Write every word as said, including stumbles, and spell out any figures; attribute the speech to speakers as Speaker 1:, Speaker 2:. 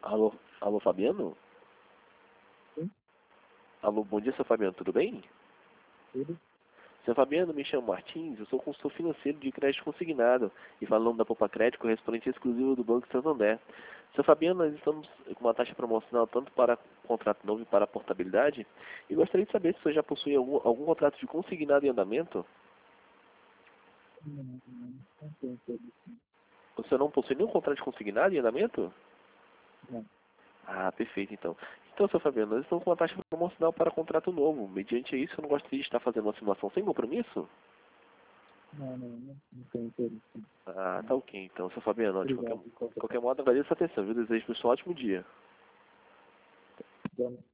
Speaker 1: Alô, alô, Fabiano?
Speaker 2: Sim,
Speaker 1: Alô, bom dia, seu Fabiano, tudo bem?
Speaker 2: tudo.
Speaker 1: Seu Fabiano, me chamo Martins, eu sou consultor financeiro de crédito consignado e falo em nome da Poupa Crédito, correspondente exclusivo do Banco Santander. Seu Fabiano, nós estamos com uma taxa promocional tanto para contrato novo e para portabilidade e gostaria de saber se você já possui algum, algum contrato de consignado em andamento.
Speaker 2: Não, não, não tem interesse.
Speaker 1: Você não possui nenhum contrato de consignado em andamento?
Speaker 2: Não,
Speaker 1: Ah, perfeito, então. Então, seu Fabiano, nós estamos com uma taxa promocional para contrato novo. Mediante isso, eu não gostaria de estar fazendo uma simulação sem compromisso?
Speaker 2: não, não, não, não tem interesse.
Speaker 1: Ah, tá ok, então, seu Fabiano. De qualquer,
Speaker 2: Obrigado de
Speaker 1: de
Speaker 2: qualquer
Speaker 1: qualquer
Speaker 2: forma.
Speaker 1: modo, agradeço a atenção, viu? Desejo para o senhor um ótimo dia.
Speaker 2: Dando